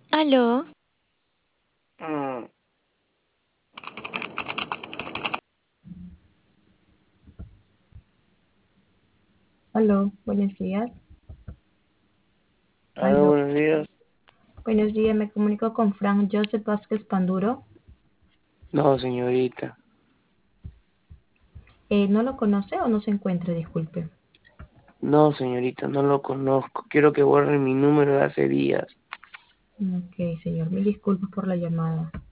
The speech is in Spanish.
Aló, Mm. Aló, buenos días. Aló, Aló, buenos días. buenos días. Me comunico con Frank Joseph Vázquez Panduro. No, señorita. ¿No lo conoce o no se encuentra? Disculpe. No, señorita, no lo conozco. Quiero que borren mi número de hace días. Ok, señor. Mil disculpas por la llamada.